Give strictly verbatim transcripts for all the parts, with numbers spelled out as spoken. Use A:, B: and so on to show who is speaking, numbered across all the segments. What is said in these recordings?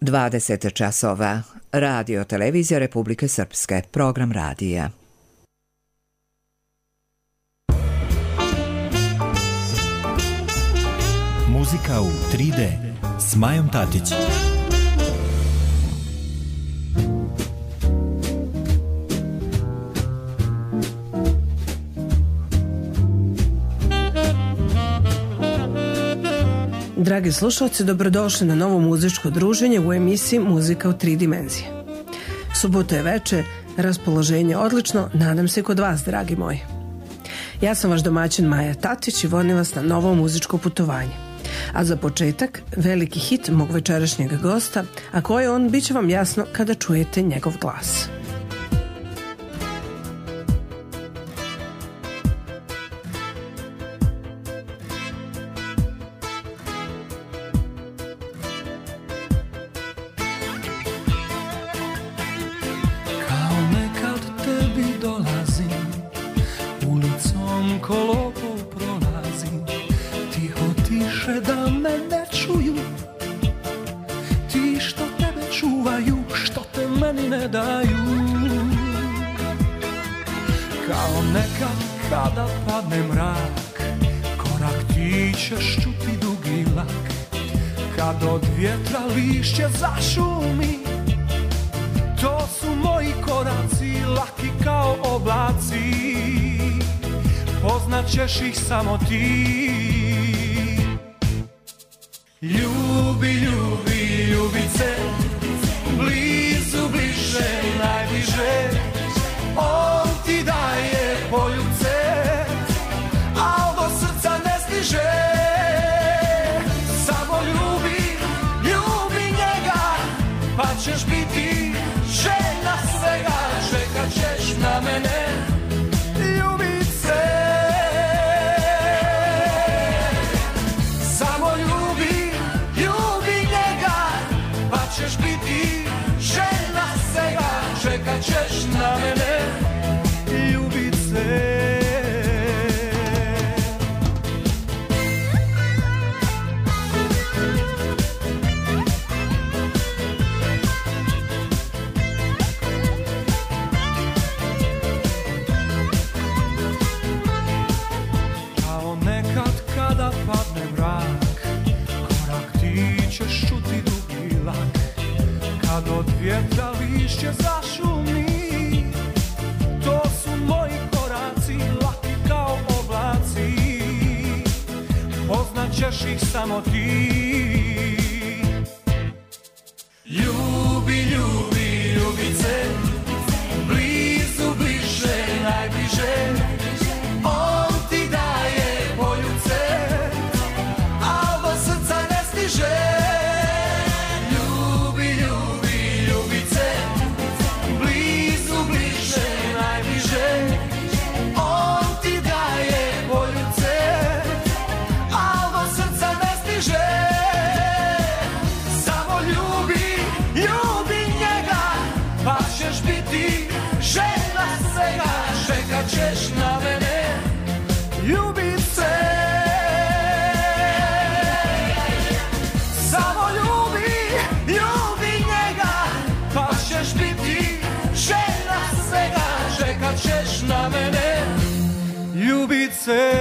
A: dvadeset časova. Radio televizija Republike Srpske. Program radija.
B: Muzika u tri de s Majom Tatić.
C: Dragi slušalci, dobrodošli na novo muzičko druženje u emisiji Muzika u tri dimenzije. Subota je veče, raspoloženje odlično, nadam se kod vas, dragi moji. Ja sam vaš domaćin Maja Tatić i vodim vas na novo muzičko putovanje. A za početak, veliki hit mog večerašnjeg gosta, a ko je on, bit će vam jasno kada čujete njegov glas.
D: Kada padne mrak, korak ti ćeš čuti dugi lak. Kad od vjetra lišće zašumi, to su moji koraci, laki kao oblaci. Poznaćeš ih samo ti. Ljubi, ljubi, ljubice, blizu, bliže, najbliže. On ti daje poljubce, al do srca ne stiže. Samo ljubi, ljubi njega, pa ćeš biti žena svega. Čekat ćeš na mene, ljubice. Samo ljubi, ljubi njega, pa ćeš biti žena svega. Čekat ćeš na mene, ljubice. Kao nekad kada padne mrak, korak ti ćeš čuti dugi lak. Kad od vjetra lišće zašumi, to su moji koraci, laki kao oblaci. Poznaćeš ih samo ti. Ljubi, ljubi, ljubice, blizu, bliže, najbliže. On ti daje poljubce, al do srca ne stiže. Ljubi, ljubi, ljubice, blizu, bliže, najbliže. On ti daje poljubce, al do srca ne stiže. Samo ljubi, ljubi njega, pa ćeš biti žena svega. Čekat ćeš na mene, ljubice. Samo ljubi, ljubi njega, pa ćeš biti žena svega. Čekat ćeš na mene, ljubice.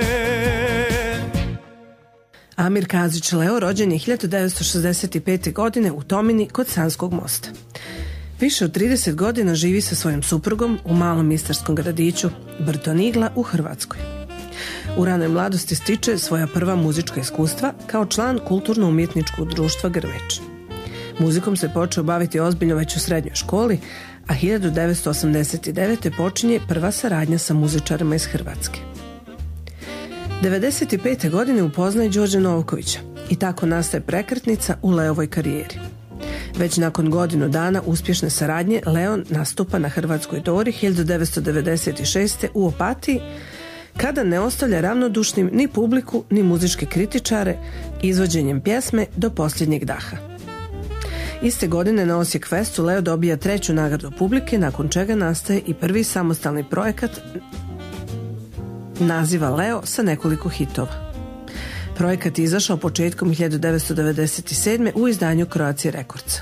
C: Amir Kazić Leo rođen je hiljadu devetsto šezdeset pete. godine u Tomini kod Sanskog mosta. Više od trideset godina živi sa svojim suprugom u malom istarskom gradiću Brtonigla u Hrvatskoj. U ranoj mladosti stiče svoja prva muzička iskustva kao član kulturno-umjetničkog društva Grmeč. Muzikom se počeo baviti ozbiljno već u srednjoj školi, a hiljadu devetsto osamdeset devete. počinje prva saradnja sa muzičarima iz Hrvatske. devedeset pete. godine upoznaje Đorđa Novkovića i tako nastaje prekretnica u Leovoj karijeri. Već nakon godinu dana uspješne saradnje Leo nastupa na Hrvatskoj Dori hiljadu devetsto devedeset šeste. u Opatiji, kada ne ostavlja ravnodušnim ni publiku ni muzičke kritičare izvođenjem pjesme Do posljednjeg daha. Iste godine na Osijek Festu Leo dobija treću nagradu publike, nakon čega nastaje i prvi samostalni projekat naziva Leo sa nekoliko hitova. Projekat je izašao početkom hiljadu devetsto devedeset sedme. u izdanju Croatia Records.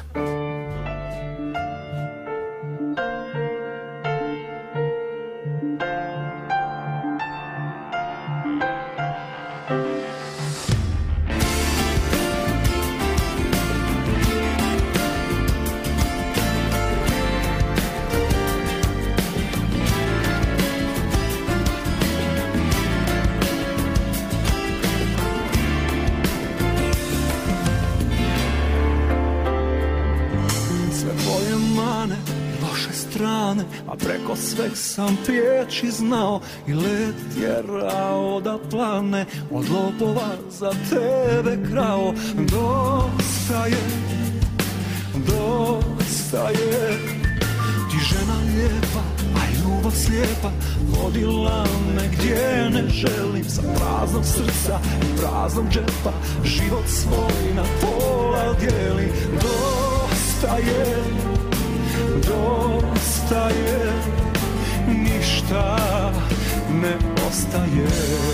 D: A preko sveg sam prijeći znao i let tjerao da plane, od lopova za tebe krao. Dosta je, dosta je, ti žena lijepa, a ljubav slijepa, vodila me gdje ne želim, sa praznog srca i praznog džepa, život svoj na pola dijelim. Dosta je, dosta je, ništa ne ostaje.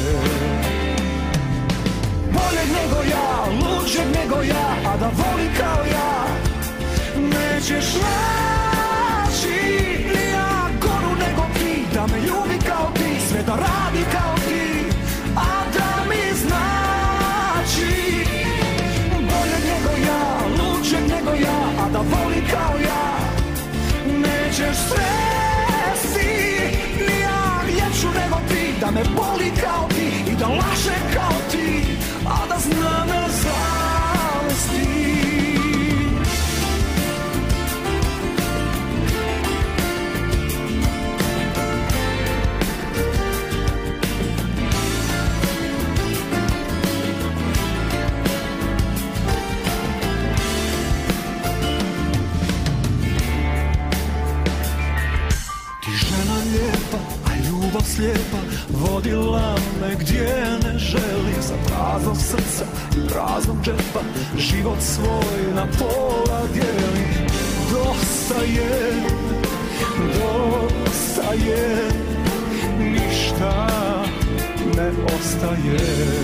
D: Boljeg nego ja, luđeg nego ja, a da voli kao ja nećeš naći ni ja. Goru nego ti, da me ljubi kao ti, sve da radi kao ti, a da mi znači. Boljeg nego ja, luđeg nego ja, a da voli kao ja nećeš sresti ni ja. Ljepšu nego ti, da me boli kao ti i da laže kao ti, a da zna me zavesti. Ljubav slijepa, vodila me gdje ne želim, sa praznog srca i praznog džepa, život svoj na pola dijelim. Dosta je, dosta je, ništa ne ostaje.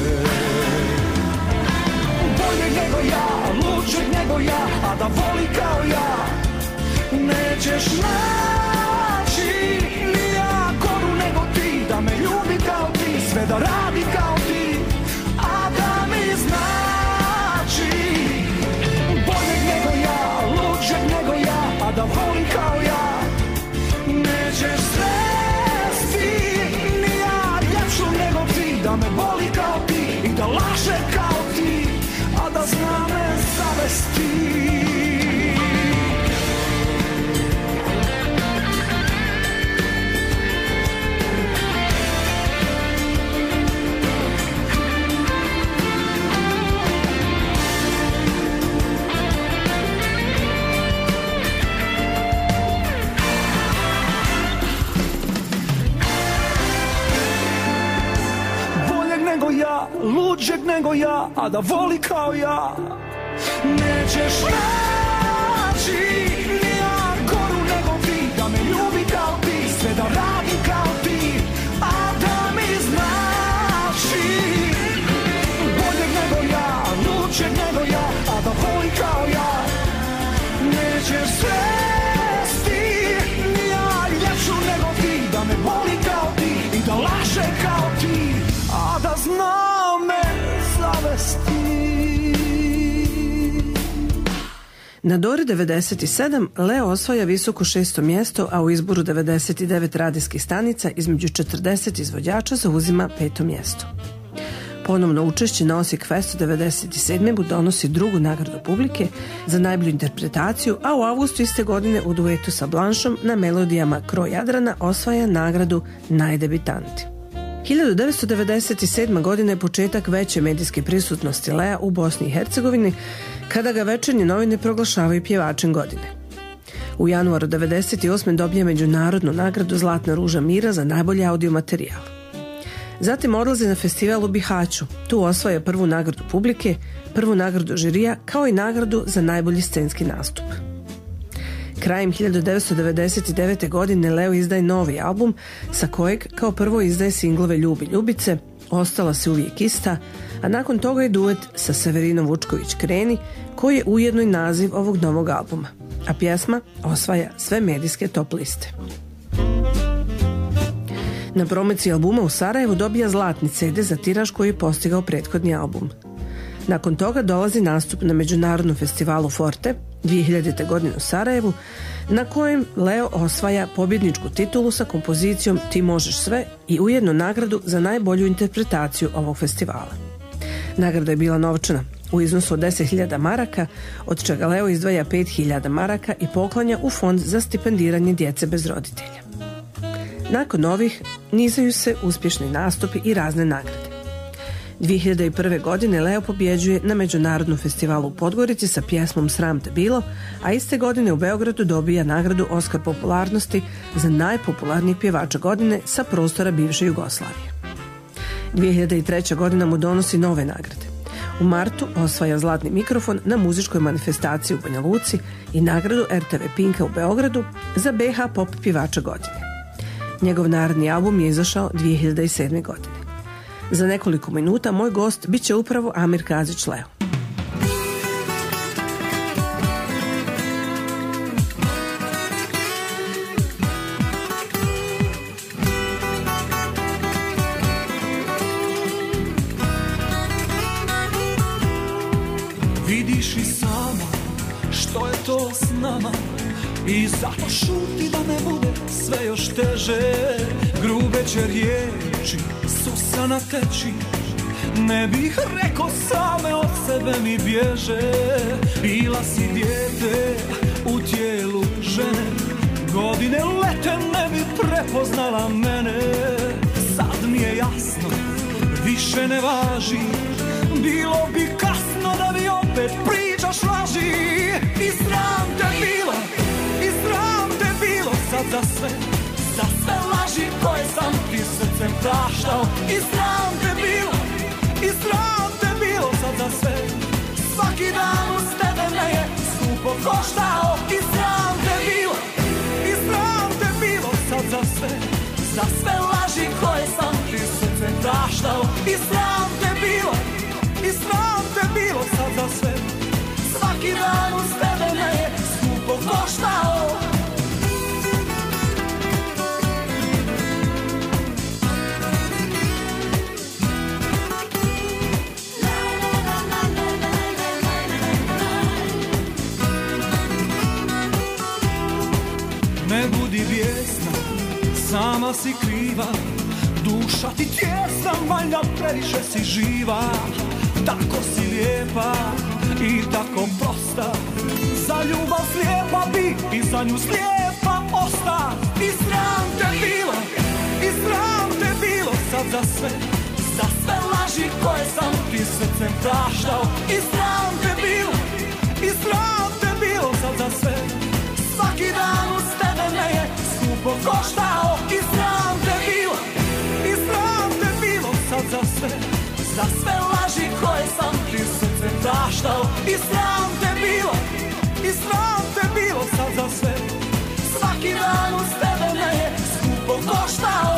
D: Boljeg nego ja, luđeg nego ja, a da voli kao ja nećeš naći ni ja. Goru nego ti, da me ljubi kao ti, sve da radi kao ti, a da mi znači. Boljeg nego ja, luđeg nego ja, a da voli kao ja nećeš sresti ni ja. Ljepšu nego ti, da me boli kao ti i da laže kao ti, a da zna me zavesti. Luđeg nego ja, a da voli kao ja nećeš naći ni ja. Goru nego ti, da me ljubi kao ti, sve da radi kao ti, a da mi znači. Boljeg nego ja, luđeg nego ja, a da voli kao ja nećeš sresti ni ja. Ljepšu nego ti, da me boli kao ti i da laže kao ti, a da zna zavesti.
C: Na Dori devedeset sedam Leo osvaja visoko šesto mjesto, a u izboru devedeset devet radijskih stanica između četrdeset izvođača zauzima peto mjesto. Ponovno učešće na Osijek Festu devedeset sedme mu donosi drugu nagradu publike za najbolju interpretaciju, a u avgustu iste godine u duetu sa Blanšom na melodijama Kroj Jadrana osvaja nagradu Najdebitanti. hiljadu devetsto devedeset sedma. godina je početak veće medijske prisutnosti Lea u Bosni i Hercegovini, kada ga Večernje novine proglašavaju pjevačem godine. U januaru devedeset osme. dobije međunarodnu nagradu Zlatna ruža mira za najbolji audio materijal. Zatim odlazi na festival u Bihaću, tu osvaja prvu nagradu publike, prvu nagradu žirija, kao i nagradu za najbolji scenski nastup. Krajem hiljadu devetsto devedeset devete. godine Leo izdaje novi album, sa kojeg kao prvo izdaje singlove Ljubi Ljubice, Ostala se uvijek ista, a nakon toga je duet sa Severinom Vučković Kreni, koji je ujedno i naziv ovog novog albuma, a pjesma osvaja sve medijske top liste. Na promociji albuma u Sarajevu dobija zlatni ce de za tiraž koji je postigao prethodni album. Nakon toga dolazi nastup na međunarodnom festivalu Forte dvije hiljadite. godine u Sarajevu, na kojem Leo osvaja pobjedničku titulu sa kompozicijom Ti možeš sve i ujedno nagradu za najbolju interpretaciju ovog festivala. Nagrada je bila novčana u iznosu od deset hiljada maraka, od čega Leo izdvaja pet hiljada maraka i poklanja u fond za stipendiranje djece bez roditelja. Nakon ovih nizaju se uspješni nastupi i razne nagrade. dvije hiljadite prve. godine Leo pobjeđuje na međunarodnom festivalu u Podgorici sa pjesmom Sram te bilo, a iste godine u Beogradu dobija nagradu Oskar popularnosti za najpopularnijeg pjevača godine sa prostora bivše Jugoslavije. dvije hiljadite treće. godina mu donosi nove nagrade. U martu osvaja zlatni mikrofon na muzičkoj manifestaciji u Banja Luci i nagradu er te ve Pinka u Beogradu za be ha pop pjevača godine. Njegov naredni album je izašao dvije hiljadite sedme. godine. Za nekoliko minuta moj gost bit će upravo Amir Kazić Leo.
D: Vidiš i sama što je to s nama i zato šuti da ne bude sve još teže. Grube će riječi susana teći, ne bih rekao same od sebe mi bježe. Bila si dijete u tijelu žene, godine lete ne bi prepoznala mene. Sad mi je jasno, više ne važi, bilo bi kasno da mi opet pričaš laži. I sram te bilo, i sram te bilo sad za sve, za sve laži koje sam ti srcem praštao. I sram te bilo, i sram te bilo sad za sve, svaki dan uz tebe me je skupo koštao. I sram te bilo, i sram te bilo sad za sve, za sve laži koje sam ti srcem praštao. I sram te bilo, i sram te bilo sad za sve, svaki dan uz tebe me je skupo koštao. Ne budi bijesna, sama si kriva, duša ti tjesna, valjda previše si živa. Tako si lijepa i tako prosta, za ljubav slijepa bi i za nju slijepa osta. I sram te bilo, i sram te bilo sad za sve, za sve laži koje sam ti srcem praštao. I sram te bilo, i sram te bilo sad za sve, svaki dan uz tebe me je skupo koštao. I sram te bilo, i sram te bilo sad za sve, za sve laži koje sam ti srcem praštao. I sram te bilo, i sram te bilo sad za sve, svaki dan uz tebe me je skupo koštao.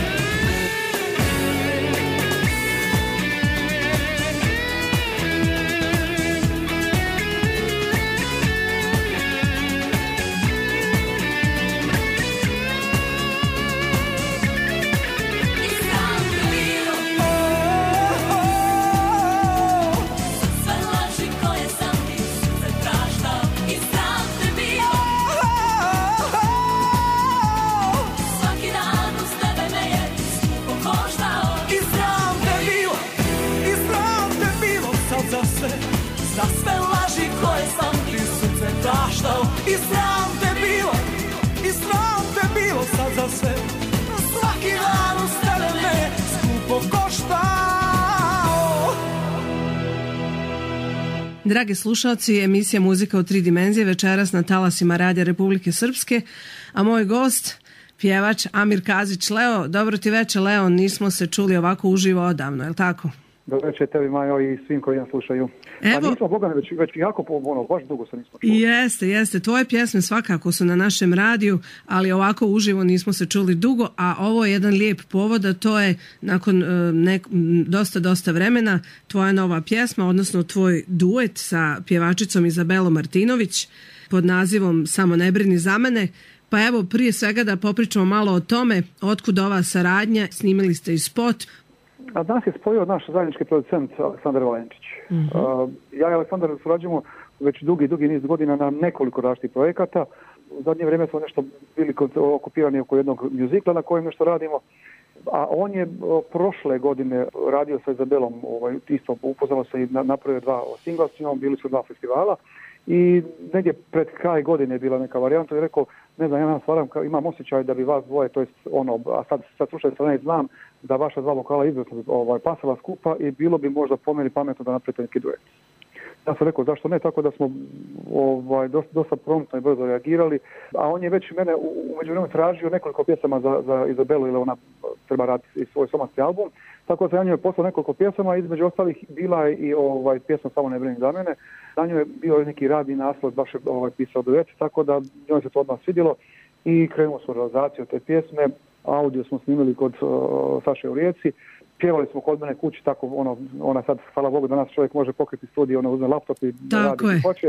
D: Za sve laži koje sam ti srce praštao. I sram te bilo, i sram te bilo sad za sve, svaki dan uz tebe me je skupo koštao.
C: Dragi slušalci, emisija Muzika u tri dimenzije večeras na talasima Radija Republike Srpske, a moj gost, pjevač Amir Kazić Leo. Dobro ti večer, Leo, nismo se čuli ovako uživo odavno, je li tako?
E: Dobro večer tebi, Majo, i svim koji nas slušaju.
C: Evo,
E: pa nismo, Boga, već, već jako, ono, baš dugo se nismo čuli.
C: Jeste, jeste. Tvoje pjesme svakako su na našem radiju, ali ovako uživo nismo se čuli dugo, a ovo je jedan lijep povod, a to je nakon nek, dosta, dosta vremena tvoja nova pjesma, odnosno tvoj duet sa pjevačicom Izabelom Martinović pod nazivom Samo ne brini za mene. Pa evo, prije svega da popričamo malo o tome, otkud ova saradnja, snimili ste i spot.
E: A danas je spojio naš zajednički producent Aleksandar Valenčić. Uh-huh. Uh, ja i Aleksandar surađujemo već dugi, dugi niz godina na nekoliko različitih projekata. U zadnje vrijeme smo nešto bili okupirani oko jednog mjuzikla na kojem nešto radimo. A on je uh, prošle godine radio sa Izabelom, ovaj, isto upoznalo se i na, napravio dva singla s njom, bili su dva festivala. I negdje pred kraj godine je bila neka varijanta i rekao, ne znam, ja nam stvaram, imam osjećaj da bi vas dvoje, to jest ono, a sad, sad slušajte, ne znam, da vaša dva vokala izvrsno ovaj, pasala skupa i bilo bi možda po meni pametno da napravite neki duet. Ja sam rekao, zašto ne, tako da smo ovaj, dosta, dosta promptno i brzo reagirali, a on je već mene u međuvremenu tražio nekoliko pjesama za, za Izabelu, ili ona treba raditi svoj somatski album, tako da sam ja njoj poslao nekoliko pjesama, između ostalih bila je i ovaj, pjesma Samo ne brini za mene, na njoj je bio neki radni naslov, baš je ovaj, pisao duet, tako da njoj se to odmah svidjelo i krenuo smo realizaciju te pjesme, audio smo snimili kod uh, Saše u Rijeci, pjevali smo kod mene kući, tako ono, ona sad, hvala Bogu, danas čovjek može pokriti studij, ono uzme laptop i radi što hoće.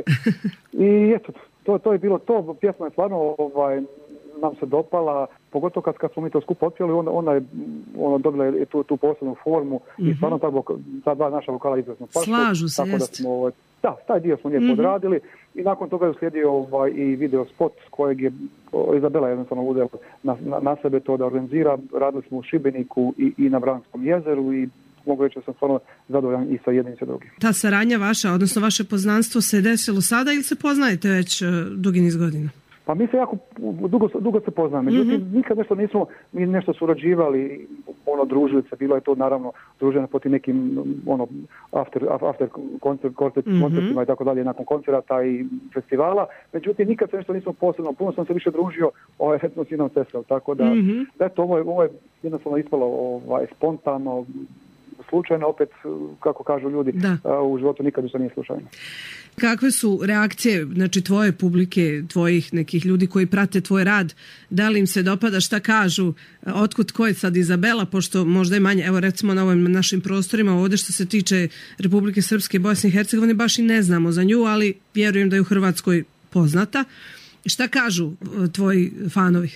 E: I eto, to, to je bilo to, pjesma je stvarno ovaj, nam se dopala, pogotovo kad, kad smo mi to skupo otpjeli, onda, onda je ono, dobila je tu, tu posebnu formu mm-hmm. i stvarno ta, ta dva naša vokala izvrsno pašu.
C: Slažu se,
E: tako da smo, ovaj, da, taj dio smo nje mm-hmm. podradili i nakon toga je uslijedio ovaj, i video spot kojeg je Izabela jednostavno uzela na, na, na sebe to da organizira. Radili smo u Šibeniku i, i na Vranskom jezeru i mogu reći da sam stvarno zadovoljan i sa jednim i sa drugim.
C: Ta saradnja vaša, odnosno vaše poznanstvo se desilo sada ili se poznajete već uh, dugi niz godina?
E: Pa mi se jako dugo, dugo se poznamo, međutim mm-hmm. nikad nešto nismo mi nešto surađivali, ono družili se, bilo je to naravno druženo po tim nekim ono after, after koncert, koncert, mm-hmm. koncertima i tako dalje, nakon koncerata i festivala, međutim nikad se nešto nismo posebno, puno sam se više družio ovaj, recimo s jednom sestrom, tako da, mm-hmm. da eto, ovo je, ovo je jednostavno ispalo ovaj, spontano, slučajno, opet, kako kažu ljudi, da. U životu nikad ništa nije slučajno.
C: Kakve su reakcije, znači tvoje publike, tvojih nekih ljudi koji prate tvoj rad, da li im se dopada, šta kažu, otkud ko je sad Izabela, pošto možda je manje, evo recimo na ovim našim prostorima ovdje što se tiče Republike Srpske i Bosne i Hercegovine, baš i ne znamo za nju, ali vjerujem da je u Hrvatskoj poznata. Šta kažu tvoji fanovi?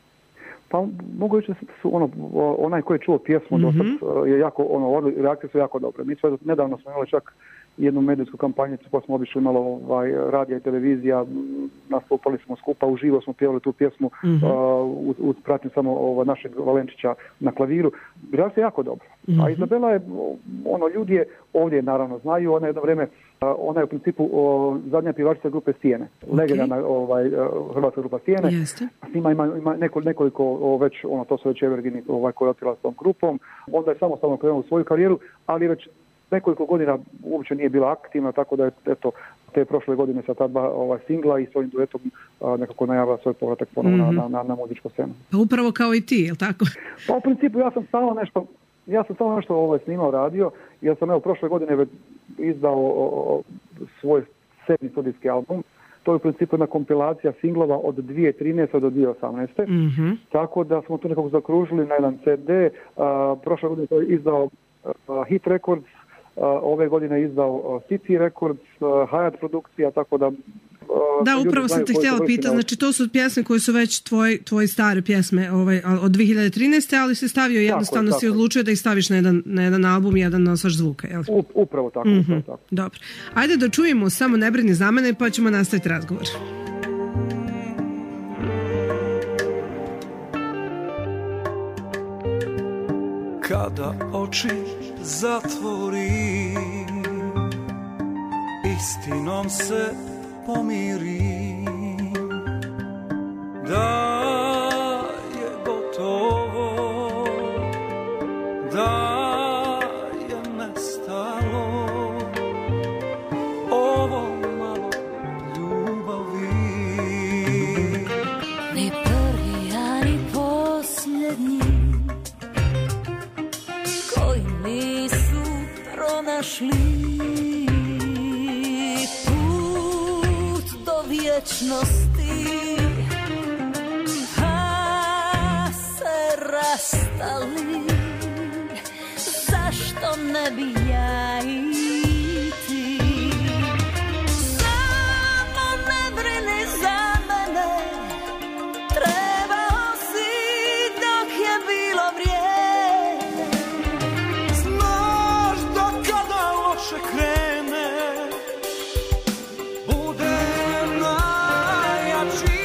E: Pa mogu reći da su ono, onaj koji je čuo pjesmu mm-hmm. dosad je jako, ono, reakcije su jako dobre. Mi sve nedavno smo imali čak jednu medijsku kampanju, pa smo obišli malo ovaj, radija i televizija, nastupali smo skupa, uživo smo pjevali tu pjesmu mm-hmm. uh, uz, uz pratnju samo ovaj, našeg Valenčića na klaviru. Reakcija je jako dobro. Mm-hmm. A Izabela je, ono, ljudi je ovdje naravno znaju, ona je jedno vrijeme, uh, ona je u principu uh, zadnja pjevačica grupe Stijene, okay. legendarna ovaj, uh, hrvatska grupa Stijene.
C: Jeste.
E: S njima ima, ima neko, nekoliko uh, već, ono, to su već evergini ovaj, koji je otkrila s tom grupom. Onda je samostalno krenuo u svoju karijeru, ali već nekoliko godina uopće nije bila aktivna, tako da je eto, te prošle godine sa ta dva ovaj, singla i svojim duetom a, nekako najavila svoj povratak ponovno mm-hmm. na, na, na muzičku scenu.
C: Pa upravo kao i ti, je li tako?
E: Pa u principu ja sam stalno nešto, ja sam stalno nešto ovaj, snimao, radio, jer sam evo prošle godine već izdao o, o, svoj sedmi studijski album. To je u principu jedna kompilacija singlova od dvije tisuće trinaeste do dvije tisuće osamnaeste. Mm-hmm. Tako da smo tu nekako zakružili na jedan ce de. A, prošle godine to je izdao a, Hit Records, Uh, ove godine je izdao uh, City Records, uh, Hayat produkcija, tako da... Uh,
C: da, upravo sam te htjela pitati, znači to su pjesme koje su već tvoj, tvoje stare pjesme ovaj, od dvije hiljade trinaeste, ali si stavio jednostavno, tako, si tako. Odlučio da ih staviš na jedan, na jedan album i jedan nosač zvuka, jel?
E: U, upravo tako, mm-hmm. upravo tako.
C: Dobro. Ajde da čujemo Samo ne brini za mene, pa ćemo nastaviti razgovor.
D: Kada oči zatvori, istinom se pomiri, da je gotovo, da je nestalo ovo malo ljubavi.
F: Ni prvi, a ni posljednji koji nisu pronašli put do vječnosti, a se rastali, zašto ne bi ja i ti? Samo ne brini za mene, trebao si dok je bilo vrijeme.
D: Znaš da kada loše krene, bude najjači.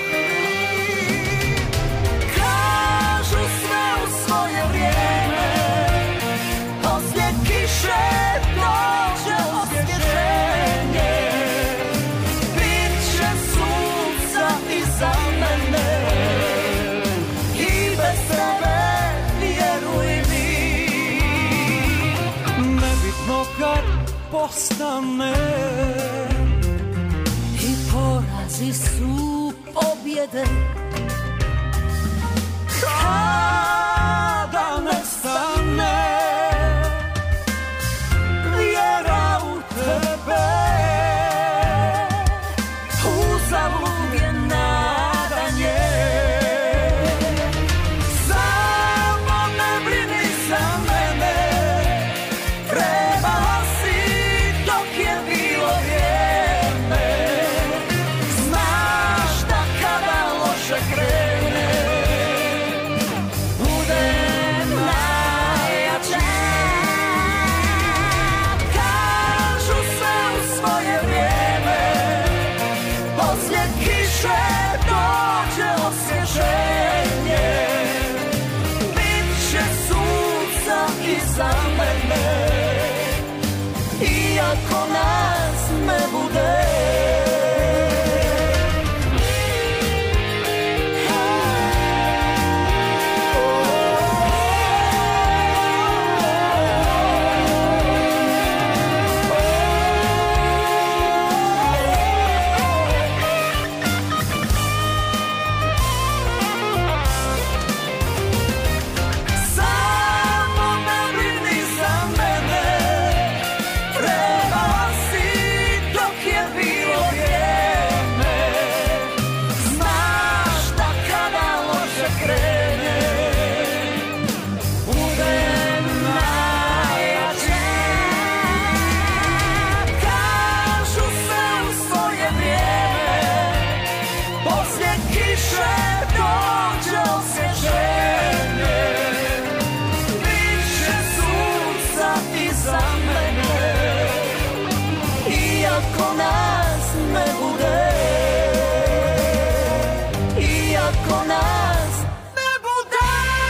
F: Kažu sve u svoje vrijeme, poslije kiše dođe osvježenje. Biće sunca iza mene i bez tebe, vjeruj mi.
D: Nebitno kad postane,
F: I porazi su pobjede.
D: kada nestane vjera u tebe,
F: Uzalud je nadanje.
D: samo ne brini za mene,
F: Trebao si dok je bilo vrijeme. Znaš da kada loše krene, bude najjače. Kažu sve u svoje vrijeme, poslije kiše dođe osvježenje. Biće sunca iza mene, iako nas ne bude. Samo ne brini za mene, trebao si dok je bilo vrijeme. Znaš da kada loše krene, bude najjače. Kažu sve u svoje vrijeme, poslije kiše dođe osvježenje. Biće sunca iza mene, iako nas ne bude. Iako nas ne bude.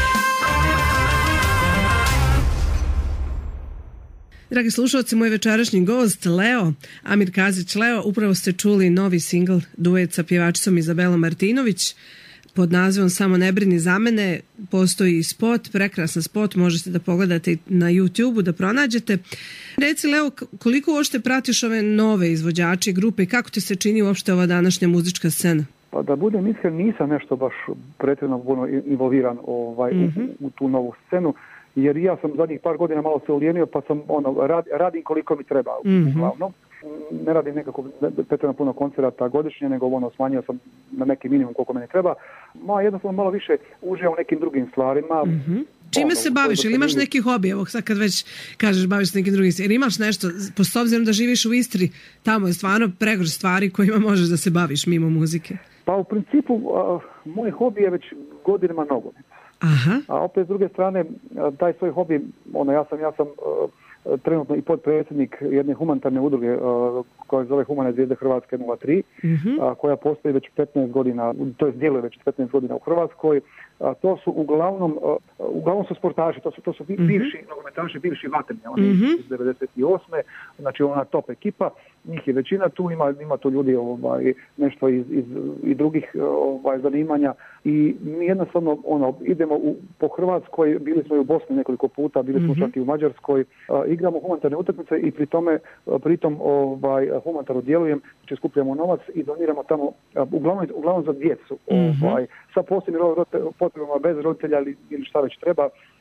C: Dragi slušalci, moj večerašnji gost Leo, Amir Kazić Leo, upravo ste čuli novi singl duet sa pjevačicom Izabelom Martinović pod nazivom Samo ne brini za mene. Postoji i spot, prekrasan spot, možete da pogledate i na YouTubeu, da pronađete. Reci Leo, k- koliko uopšte pratiš ove nove izvođače i grupe i kako ti se čini uopšte ova današnja muzička scena?
E: Pa da budem iskren, nisam nešto baš pretredno puno involviran ovaj,
C: Mhm.
E: u, u tu novu scenu, jer ja sam zadnjih par godina malo se ulijenio, pa sam ono, rad, radim koliko mi treba,
C: Mhm.
E: uglavnom. Ne radim nekako pretredno puno koncerata godišnje, nego ono, smanjio sam na neki minimum koliko meni treba. Ma jednostavno malo više uživam u nekim drugim stvarima.
C: Mhm. Čime
E: Ono,
C: se
E: u
C: baviš?
E: kojoj
C: Ili imaš
E: dosadini-
C: neki hobi? Evo sad kad već kažeš baviš se nekim drugim. Jer imaš nešto, po s obzirom da živiš u Istri, tamo je stvarno pregršt stvari kojima možeš da se baviš mimo muzike.
E: Pa u principu, a, moj hobi je već godinama nogomet.
C: Aha.
E: A opet s druge strane, a, taj svoj hobi, ono, ja sam, ja sam a, trenutno i potpredsjednik jedne humanitarne udruge a, koja se zove Humane zvijezde Hrvatske nula tri,
C: Mhm.
E: a, koja postoji već petnaest godina, to jest djeluje već petnaest godina u Hrvatskoj. A, to su uglavnom, a, uglavnom su sportaši, to su, to su bi- bivši nogometaši, bivši vatreni, oni
C: Mhm.
E: iz devedeset osme. Znači ona top ekipa, njih je većina tu, ima, ima tu ljudi ovaj, nešto iz, iz i drugih ovaj, zanimanja i mi jednostavno ono, idemo u, po Hrvatskoj, bili smo i u Bosni nekoliko puta, bili smo
C: Mhm.
E: čak i u Mađarskoj, a, igramo humanitarne utakmice i pri tome, a, pritom ovaj, humanitarno djelujem, znači skupljamo novac i doniramo tamo, a, uglavnom, uglavnom za djecu,
C: Mhm.
E: ovaj, sa posebnim ro- potrebama bez roditelja ili, ili šta već treba.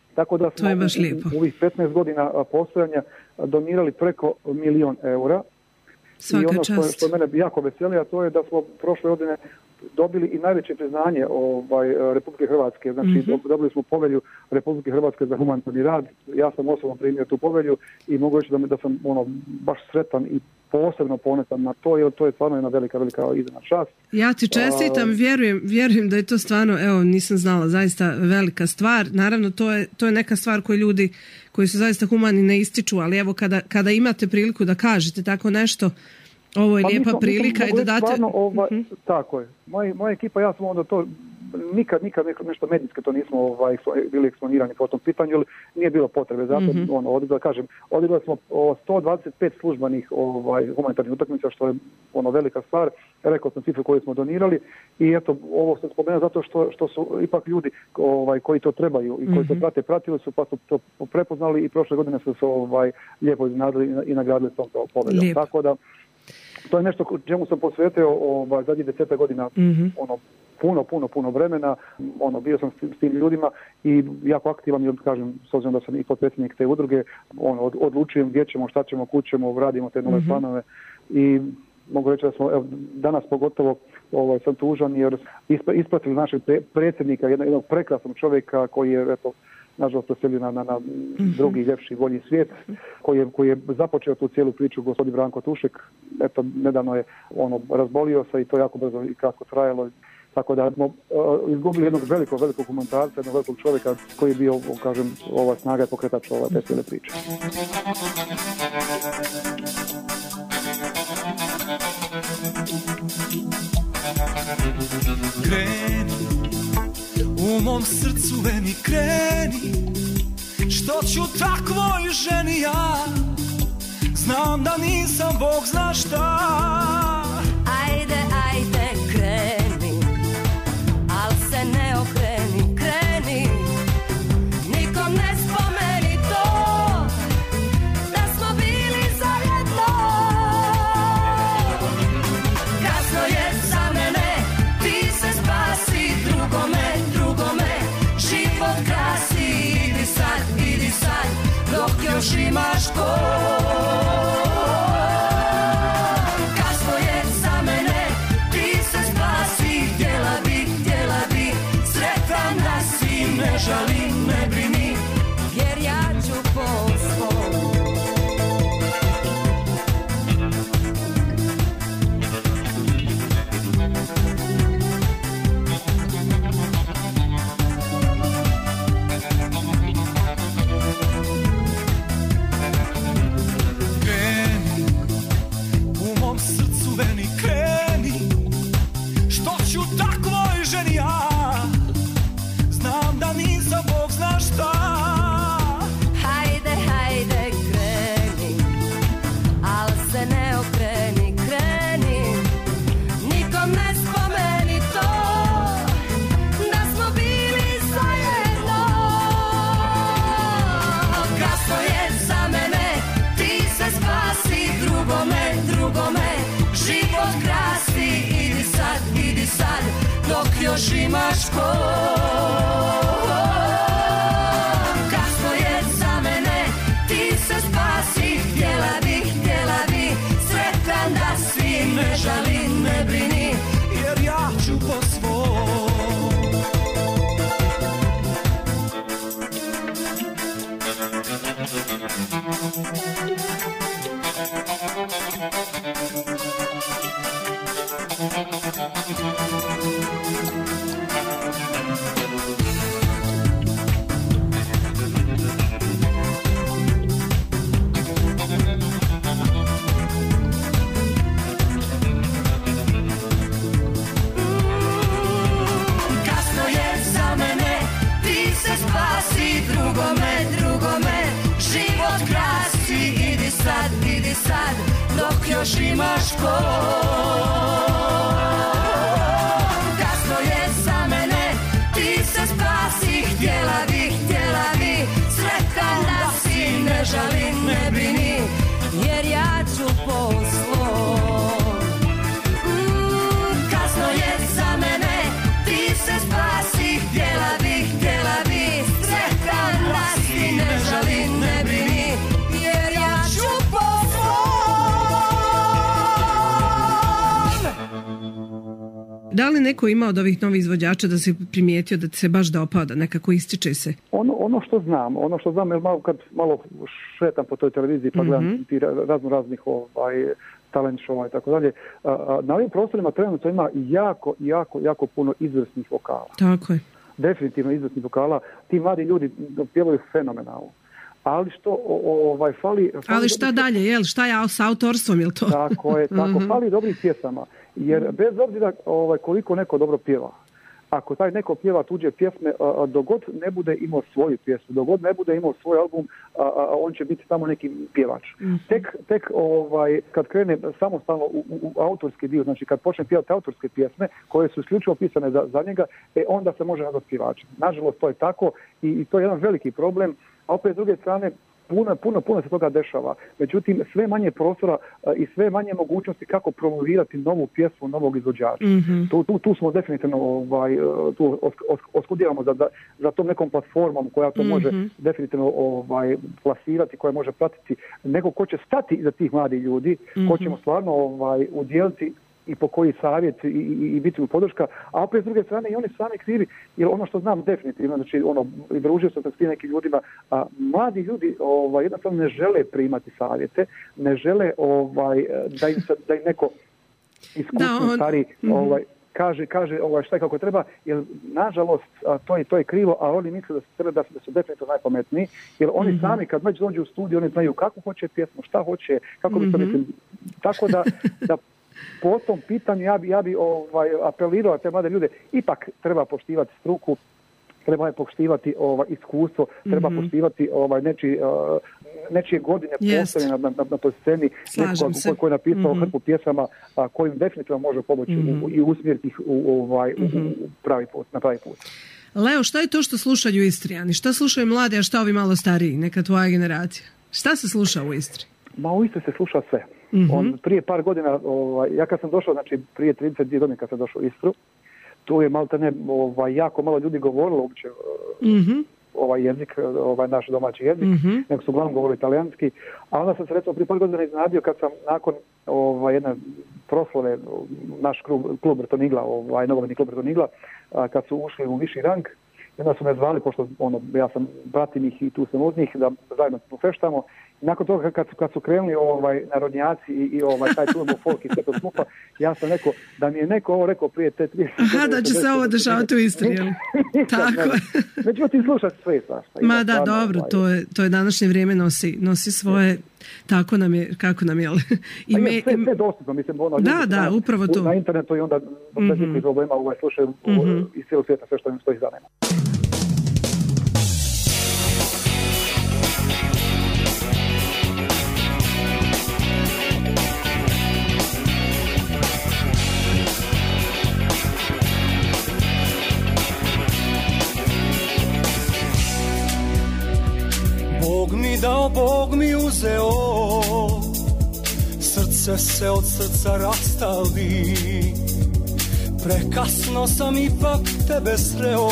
E: Tako da smo u, u ovih petnaest godina postojanja donirali preko milion eura.
C: Svaka
E: I ono što,
C: čast.
E: što mene jako veseli, a to je da smo prošle godine dobili i najveće priznanje ovaj, Republike Hrvatske. Znači, mm-hmm. dobili smo povelju Republike Hrvatske za humanitarni rad. Ja sam osobno primio tu povelju i mogu reći da, da sam ono, baš sretan i posebno ponesan na to, jer to je stvarno jedna velika, velika iznena čast.
C: Ja ti čestitam, vjerujem, vjerujem da je to stvarno, evo, nisam znala, zaista velika stvar. Naravno, to je, to je neka stvar koju ljudi koji su zaista humani ne ističu, ali evo, kada, kada imate priliku da kažete tako nešto, ovo je pa lijepa nisam, prilika nisam i da date... Stvarno, ovaj, uh-huh. Tako je. Moja, moja ekipa, ja sam onda to... Nikad, nikad nešto medijske to nismo ovaj, bili eksponirani po tom pitanju, jer nije bilo potrebe. Zato, mm-hmm. ono, odgledali, kažem, odgledali smo sto dvadeset pet službenih ovaj, humanitarnih utakmica, što je ono velika stvar. Rekao sam cifru koju smo donirali i eto, ovo sam spomenuo zato što, što su ipak ljudi ovaj, koji to trebaju i koji mm-hmm. to prate, pratili su, pa su to prepoznali i prošle godine su se ovaj, lijepo iznadili i nagradili s tom poveljom. Tako da, to je nešto čemu sam posvetio ovaj, zadnjih deseta godina, mm-hmm. ono, puno, puno, puno vremena, ono, bio sam s tim ljudima i jako aktivan, jer kažem, s obzirom da sam i potpredsjednik te udruge, ono, od, odlučujem gdje ćemo, šta ćemo, kud ćemo, radimo te nove mm-hmm. planove i mogu reći da smo, evo, danas pogotovo ovaj, sam tužan jer ispratili našeg predsjednika, jednog, jednog prekrasnog čovjeka koji je, eto, nažalost preselio na, na, na mm-hmm. drugi ljepši, bolji svijet, koji je, koji je započeo tu cijelu priču, gospodin Branko Tušek, eto, nedavno je ono, razbolio se i to jako brzo i kratko trajalo. Tako da smo uh, izgubili jednog velikog, velikog komentarca, jednog velikog čovjeka koji je bio, kažem, ova snaga i pokretač ova te cijele priče.
D: Kreni, u mom srcu veni kreni, što ću takvoj ženi ja, znam da nisam Bog zna šta.
F: Ajde, ajde, kreni, al se ne okreni, kreni, nikom ne spomeni to, da smo bili zajedno. Kasno je za mene, ti se spasi, drugome, drugome, život krasi, idi sad, idi sad, dok još imaš ko. Ne žalim, ne brini, jer ja ću po svom.
D: Kreni, u mom srcu veni kreni, što ću takvoj ženi ja, znam da nisam Bog zna šta.
F: Hajde, hajde, kreni, al se ne okreni, kreni, nikom ne spomeni to, da smo bili zajedno. Kasno je za mene, ti se spasi, drugome, drugome, život krasi, idi sad, idi sad, dok još imaš ko. Kasno je za mene, ti se spasi, htjela bih, htjela bih, sretan da si, ne žalim, ne brini,
D: jer ja ću po svom.
F: drugome, drugome, život krasi, idi sad, idi sad, dok još imaš ko. Kasno je za mene, ti se spasi, htjela bi, htjela bi, sretan da si, ne žalim, ne brini, jer ja ću po svom. Mm, kasno je za mene, ti se spasi, htjela bi, htjela bi, sretan da
C: Da li neko ima od ovih novih izvođača da si primijetio da ti se baš dopao, da nekako ističe se?
E: Ono, ono što znam, ono što znam, jer malo kad malo šetam po toj televiziji pa gledam mm-hmm. ti razno raznih ovaj, talent show i tako dalje, na ovim prostorima trenutno ima jako, jako, jako puno izvrsnih vokala.
C: Tako je.
E: Definitivno izvrsnih vokala. Ti mladi ljudi pjevaju fenomenalno. Ali što ovaj, fali... fali
C: Ali šta dobri... dalje, jel? Šta je s autorstvom, jel to?
E: Tako je, tako. Mm-hmm. Fali dobrih pjesama. Jer bez obzira ovaj, koliko neko dobro pjeva, ako taj neko pjeva tuđe pjesme, a, a, dogod ne bude imao svoju pjesmu, dogod ne bude imao svoj album, a, a, on će biti samo neki pjevač. Mm-hmm. Tek, tek ovaj, kad krene samostalno u, u, u autorski dio, znači kad počne pjevati autorske pjesme koje su isključivo pisane za, za njega, e, onda se može nazvati pjevačem. Nažalost, to je tako i, i to je jedan veliki problem, a opet s druge strane, Puno, puno, puno se toga dešava. Međutim, sve manje prostora uh, i sve manje mogućnosti kako promovirati novu pjesmu, novog izvođača. Mm-hmm. Tu, tu, tu smo definitivno ovaj, tu os, os, oskudijamo za, za, za tom nekom platformom koja to mm-hmm. može definitivno ovaj, plasirati, koja može pratiti neko ko će stati iza tih mladih ljudi, mm-hmm. ko ćemo stvarno ovaj, udjeliti i po koji savjet i, i, i biti mu podrška, a opet s druge strane i oni sami krivi, jer ono što znam definitivno, znači ono, i družio sam se s tim nekim ljudima, a mladi ljudi ovaj, jednostavno ne žele primati savjete, ne žele ovaj, da, im, da im neko iskusno on... stari ovaj, kaže, kaže ovaj, šta je kako treba, jer nažalost a, to, je, to je krivo, a oni misle da su, da su, da su definitivno najpametniji, jer oni mm-hmm. sami kad već dođu u studiju, oni znaju kako hoće pjesmu, šta hoće, kako bi to mm-hmm. mislim, tako da, da po tom pitanju ja bi, ja bi ovaj, apelirao te mlade ljude, ipak treba poštivati struku, treba poštivati ovaj, iskustvo, treba mm-hmm. poštivati ovaj, neči, uh, nečije godine postavljene na, na, na toj sceni, neko ko, ko je napisao mm-hmm. hrpu pjesama a, kojim definitivno može pomoći mm-hmm. u, i usmjeriti ih u, ovaj, mm-hmm. u, u pravi put, na pravi put.
C: Leo, šta je to što slušaju Istrijani? Šta slušaju mladi, a šta ovi malo stariji, neka tvoja generacija? Šta se sluša u Istri?
E: Ma u Istri se sluša sve. Mm-hmm. On, prije par godina, ovaj, ja kad sam došao, znači prije trideset dvije godine kad sam došao u Istru, tu je maltene ovaj, jako malo ljudi govorilo uopće mm-hmm. ovaj jezik, ovaj naš domaći jezik, mm-hmm. nego su uglavnom govorili italijanski, a onda sam se recimo prije par godina iznenadio kad sam nakon ovaj, jedne proslave, naš klub, klub Bretonigla, ovaj, nogometni klub Bretonigla, kad su ušli u viši rang, onda su me zvali, pošto ono, ja sam pratim ih i tu sam uz njih, da zajedno feštamo. Nakon toga kad su, kad su krenuli ovaj, narodnjaci i, i ovaj, taj turbo folk i sve to smupa, ja sam rekao da mi je neko ovo rekao prije te trideset.
C: Aha, da će se ovo dešavati u Istri, jel? Tako.
E: Međutim, slušati sve svašta.
C: Ma da, stvarno, dobro, ovaj, to je, to je današnje vrijeme nosi, nosi svoje, tako nam je, kako nam je, ali...
E: I me, je, sve, sve dostupno, mislim, ono...
C: Da, da, na, upravo to.
E: Na internetu i onda bez mm-hmm. nekih problema ovaj, slušaju mm-hmm. iz cijelog svijeta sve što im stoji za mene.
D: Bog mi dao, Bog mi uzeo, srce se od srca rastavi, prekasno sam ipak tebe sreo,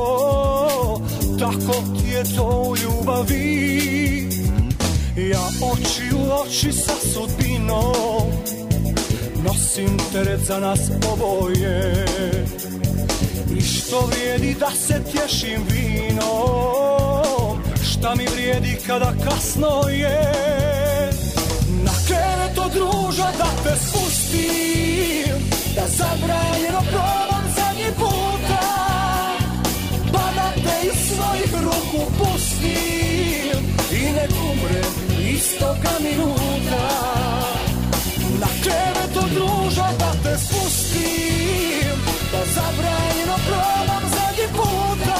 D: tako ti je to u ljubavi. Ja oči u oči sa sudbinom, nosim teret za nas oboje, i što vrijedi da se tješim vinom, šta mi vrijedi kada kasno je. Na kreveto druža da te spustim, da zabranjeno probam zadnji puta, pa da te iz svojih ruku pustim i nek umrem istoga minuta. Na kreveto druža da te spustim, da zabranjeno probam zadnji puta,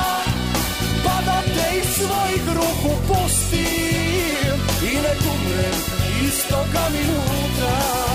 D: svojih ruku pustim i nek umrem istoga minuta.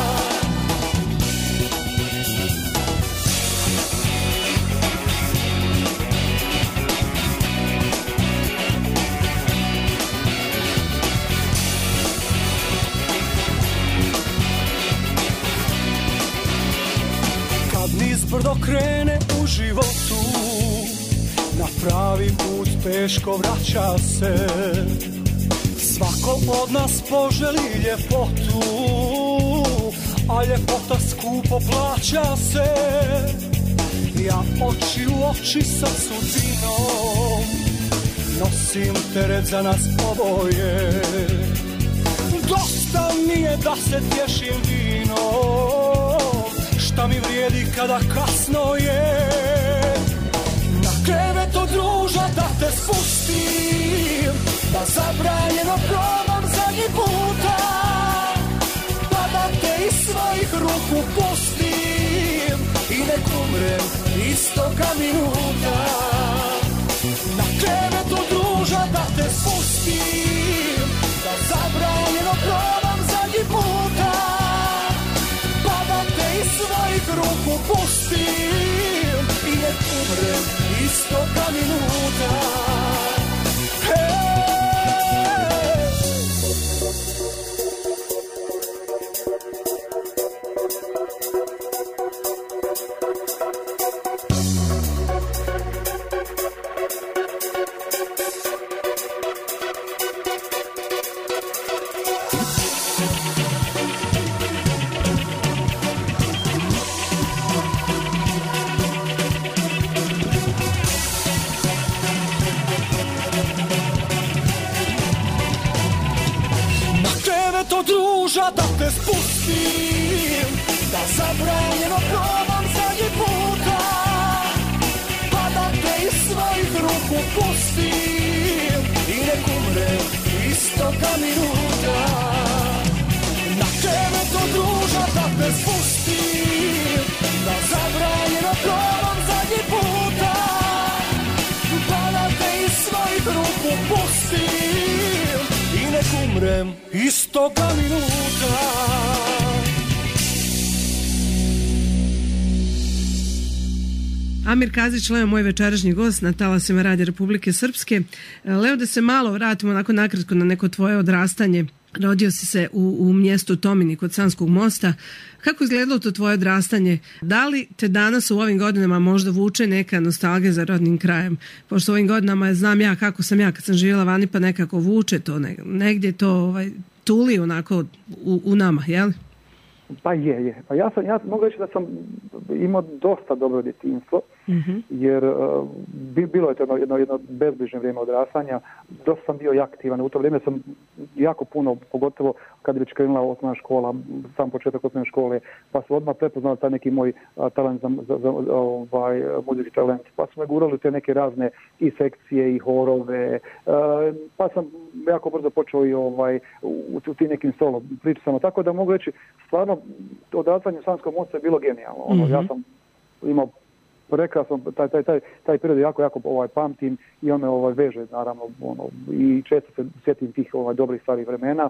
D: Kad nizbrdo krene u životu, na pravi put teško vraća se, svako od nas poželi ljepotu, a ljepota skupo plaća se. Ja oči u oči sa sudbinom nosim teret za nas oboje. Dosta mi je da se tješim vinom, šta mi vrijedi kada kasno je. Na krevet od ruža da te spustim, da zabranjeno probam zadnji puta, pa da te iz svojih ruku pustim i nek umrem istoga minuta. Na krevet od ruža da te spustim, da zabranjeno probam zadnji puta, pa da te iz svojih ruku pustim i nek umrem istoga minuta. Hey! Da te spustim, da zabranjeno probam zadnji puta, pa da te iz svojih ruku pustim i nek umrem istoga minuta. Na krevet od ruža da te spustim, da zabranjeno probam zadnji puta, pa da te iz svojih ruku pustim i nek umrem istoga minuta.
C: Amir Kazić, Leo, moj večerašnji gost na talasima Radija Republike Srpske. Leo, da se malo vratimo onako nakratko na neko tvoje odrastanje. Rodio si se u, u mjestu Tomini kod Sanskog mosta. Kako izgledalo to tvoje odrastanje? Da li te danas u ovim godinama možda vuče neka nostalgija za rodnim krajem? Pošto u ovim godinama znam ja kako sam ja kad sam živjela vani, pa nekako vuče to, negdje to ovaj, tuli onako u, u nama, jel?
E: Pa je, je. Pa ja, sam, ja mogu reći da sam imao dosta dobro djetinjstvo, mm-hmm. jer uh, bilo je to jedno, jedno, jedno bezbrižno vrijeme odrastanja. Dosta sam bio i aktivan. U to vrijeme sam jako puno, pogotovo kad je već krenula osnovna škola, sam početak osnovne škole, pa sam odmah prepoznao taj neki moj uh, talent za, za, za ovaj, muzički talent. Pa su me gurali te neke razne i sekcije i horove. Uh, pa sam jako brzo počeo i ovaj, u, u tim nekim solo pričama. Tako da mogu reći, stvarno, odrastanje u Sanskom mostu je bilo genijalno. Ono, mm-hmm. Ja sam imao prekrasno, taj, taj, taj, taj period jako, jako ovaj, pamtim i on me ovaj, veže, naravno, ono, i često se sjetim tih ovaj, dobrih starih vremena.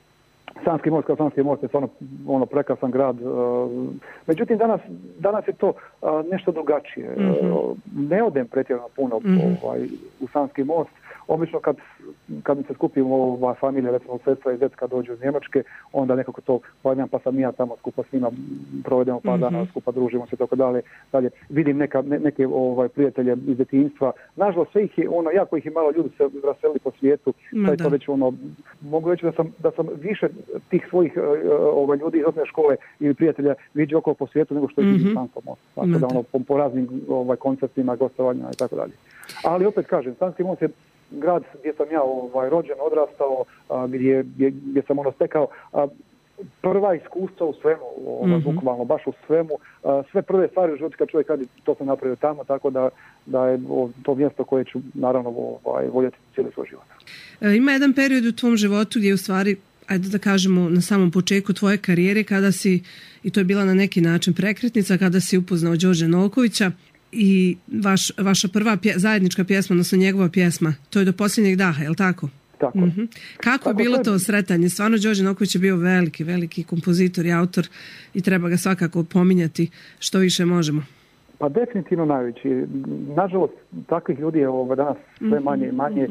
E: Sanski most kao Sanski most je stvarno ono, prekrasan grad. Uh, međutim, danas, danas je to uh, nešto drugačije. Mm-hmm. Uh, ne odem pretjerano puno mm-hmm. ovaj, u Sanski most. Obično kad, kad mi se skupimo ova familija, recimo sestra i zetka dođu iz Njemačke, onda nekako to pojavljam, pa sam ja tamo skupa s njima, provedemo par dana, mm-hmm. skupa družimo se, tako dalje, dalje. Vidim neka, ne, neke ovaj, prijatelje iz djetinjstva. Nažalost, sve ih je, ono, jako ih je malo ljudi se raselili po svijetu, pa je to već ono, mogu reći da sam, da sam više tih svojih uh, ovaj, ljudi iz osnovne škole ili prijatelja viđu oko po svijetu nego što je vidim Sansko most. Tako da, ono, po, po raznim ovaj, koncertima, gostovanjima i tako dalje. Ali opet kažem, Sanski most je grad gdje sam ja ovaj, rođen, odrastao, a, gdje, gdje, gdje sam ono stekao a, prva iskustva u svemu, ono, mm-hmm. bukvalno, baš u svemu. A, sve prve stvari u životu kad čovjek radi, to sam napravio tamo, tako da, da je o, to mjesto koje ću naravno ovaj, voljeti cijeli svoj život.
C: E, ima jedan period u tvom životu gdje u stvari, ajde da kažemo na samom početku tvoje karijere, kada si, i to je bila na neki način prekretnica, kada si upoznao Đorđa Nolkovića, i vaš, vaša prva pje, zajednička pjesma, odnosno njegova pjesma, to je Do posljednjeg daha, je li tako?
E: Tako.
C: Mm-hmm. Kako tako je bilo to sretanje? Stvarno, Đorđe Nolković je bio veliki, veliki kompozitor i autor i treba ga svakako pominjati što više možemo.
E: Pa definitivno najveći. Nažalost, takvih ljudi je ovo danas sve manje i manje.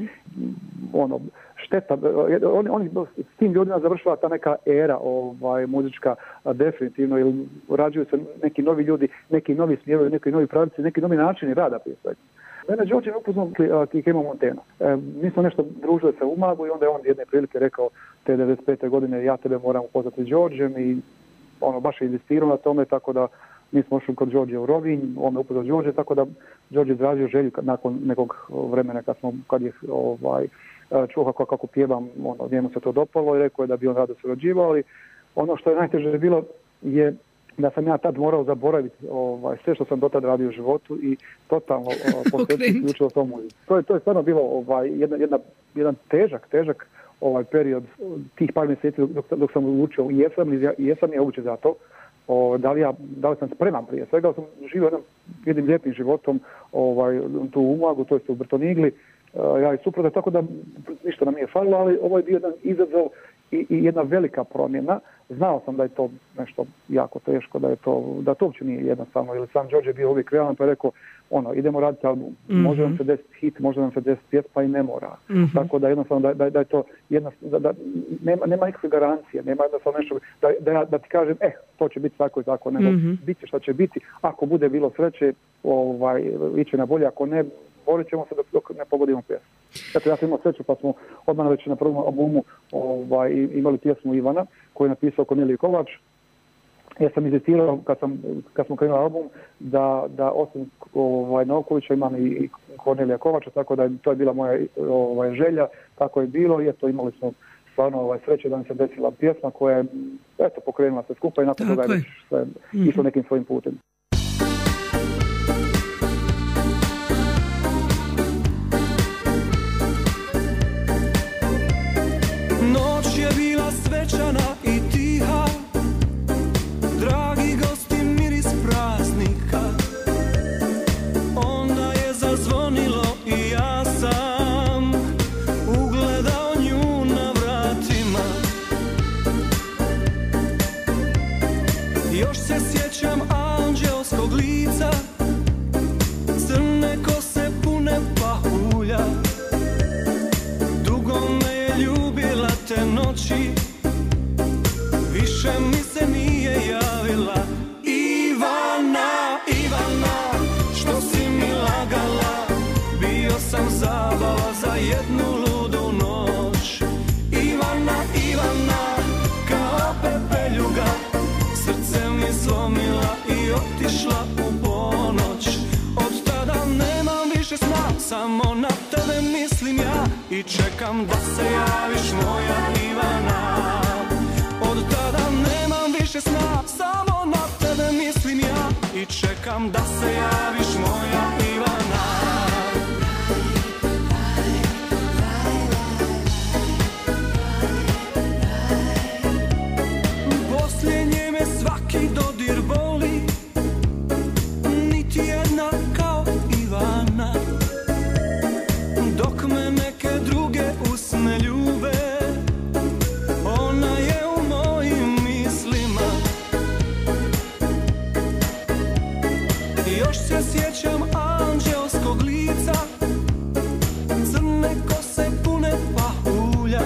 E: Ono, šteta. Oni, oni s tim ljudima završava ta neka era ovaj, muzička definitivno, jer rađuju se neki novi ljudi, neki novi smjerovi, neki novi pravci, neki novi načini rada prije svega. Mene Đorđe je upoznao Kemo Montena. E, mi smo nešto družili se u Umagu i onda je on jedne prilike rekao te devedeset pete godine ja tebe moram upoznati s Đorđem i ono, baš je investirao na tome, tako da mi smo ošli kod Đorđe u Rovinj, on me upoznao Đorđe, tako da Đorđe izrazio želju nakon nekog vremena kad, smo, kad je ovaj, čuo kako, kako pjevam, ono, njemu se to dopalo i rekao je da bi on rado surađivao, ali ono što je najteže bilo je da sam ja tad morao zaboraviti ovaj, sve što sam do tad radio u životu i totalno posvetiti uključilo to muziku. To je, to je stvarno bilo ovaj, jedna, jedna, jedan težak, težak ovaj period tih par mjeseci dok, dok sam učio i jesam li, jesam li uopće za to. O, da, li ja, da li sam spreman prije svega, sam živio jednom, jednim lijepim životom ovaj, tu u Umagu, to jest u Brtonigli, uh, ja i supruga, tako da ništa nam nije falilo, ali ovo je bio jedan izazov i, i jedna velika promjena. Znao sam da je to nešto jako teško, da je to, da to uopće nije jednostavno, ili sam Đorđe je bio uvijek realan pa je rekao, ono, idemo raditi album, mm-hmm. može nam se desiti hit, može nam se desiti pjesma i ne mora. Mm-hmm. Tako da jednostavno da, da, da je to jednostavno, da, da, nema, nema nikakve garancije, nema jednostavno nešto, da, da, ja, da ti kažem, eh, to će biti tako i tako, nego mm-hmm. bit će šta će biti, ako bude bilo sreće, ovaj, iće na bolje, ako ne, borit ćemo se dok, dok ne pogodimo pjesmu. Eto, ja sam imao sreću pa smo odmah već na prvom albumu ovaj, imali pjesmu Ivana koju je napisao Kornelije Kovač. Ja sam inzistirao kad, sam, kad smo krenuli album da, da osim ovaj, Novkovića imam i Kornelija Kovača, tako da to je bila moja ovaj, želja, tako je bilo i eto imali smo stvarno ovaj, sreće da mi se desila pjesma koja je eto, pokrenula se skupa i nakon toga je već sve mm-hmm. išlo nekim svojim putem.
D: Noć je bila svečana i tiha, dragi gosti miris praznika, onda je zazvonilo i ja sam ugledao nju na vratima. Još se sjećam anđelskog lica, crne kose pune pahulja, dugo me je ljubila te noći, više mi se nije javila. Ivana, Ivana, što si mi lagala, bio sam zabava za jednu ludu noć. Ivana, Ivana, kao pepeljuga, srce mi slomila i otišla u ponoć. Od tada nemam više sna, samo na tebe mislim ja i čekam da se javiš moja Ivana. Od tada nemam više sna, samo na tebe mislim ja i čekam da se javiš moja Ivana. Posljednje me svaki dodir boli, niti jedna kao Ivana. Dok me neke druge usne ljube, ona je u mojim mislima. Još se sjećam anđelskog lica, crne kose pune pahulja,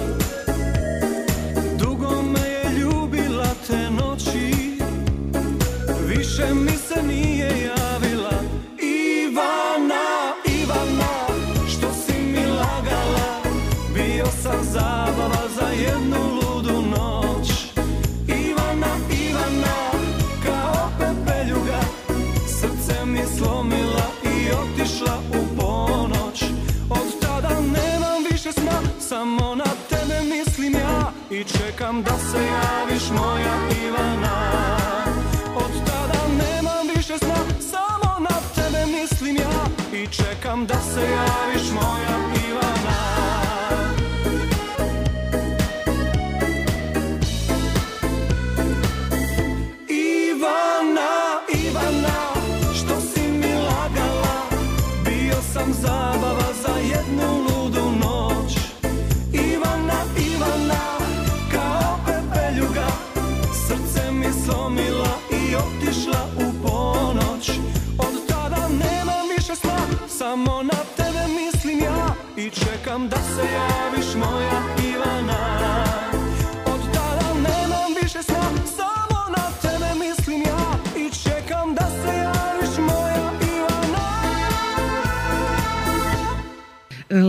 D: dugo me je ljubila te noći, više mi se nije javila. Ivana, Ivana, što si mi lagala, bio sam zabava za jednu ludu noć. Ivana, Ivana, kao pepeljuga, srce mi slomila i otišla u ponoć. Od tada nemam više sna, samo na tebe mislim ja i čekam da se javiš moja Ivana. Od tada nemam više sna, samo na tebe mislim ja i čekam da se javiš moja Ivana. Ivana, Ivana, što si mi lagala, bio sam zabava za jednu ludu noć. Ivana, Ivana, kao pepeljuga, srce mi slomila i otišla u ponoć. Od tada nemam više sna, samo na tebe mislim ja